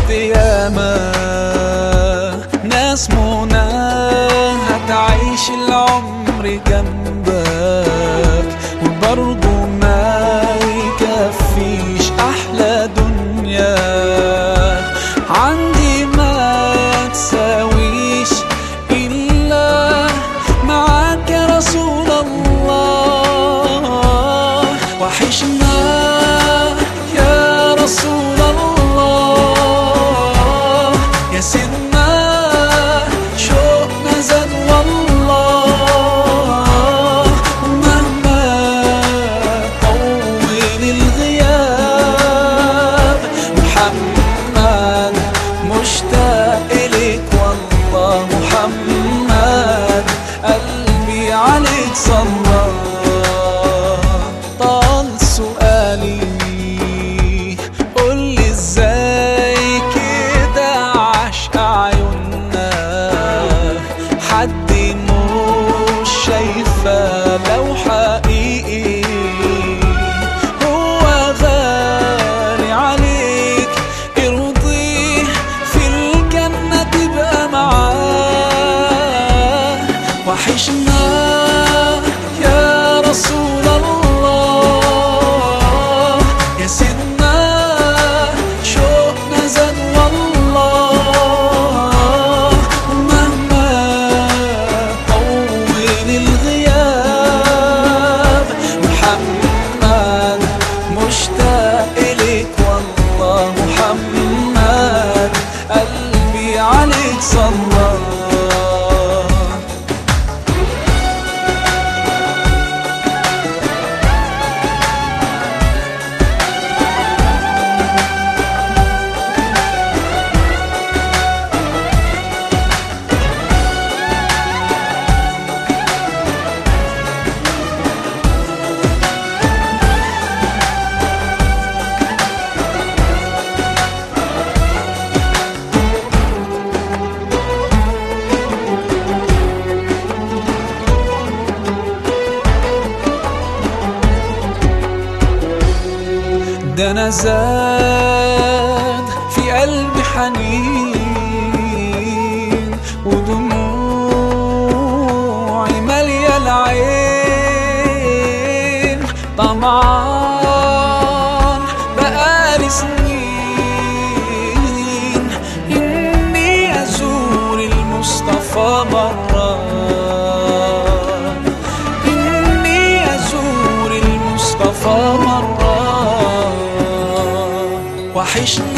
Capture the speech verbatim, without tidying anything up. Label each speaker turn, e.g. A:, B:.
A: شفت ياما ناس منى هتعيش العمر جنبك وبرضه ما يكفيش أحلى دنيا عندي ما تساويش إلا معاك يا رسول الله. وحشنا يا رسول الله يا سيدنا شوقنا زاد والله. مهما طول الغياب محمد مشتاق إليك والله. محمد قلبي عليك صلى. طال سؤالي قولي ازاي كده عشق عيوننا حد مش شايفة لو حقيقي هو غالي عليك ارضيه في الجنة تبقى معاه. وحشنا يا رسول الله يا سيدنا شوقنا زاد والله. مهما طول الغياب محمد مشتاق إليك والله. محمد قلبي عليك صلى. ده أنا زاد في قلبي حنين ودموعي مالية العين. طمعان بقالي سنين إني أزور المصطفى مرة، إني أزور المصطفى مرة. وحشنا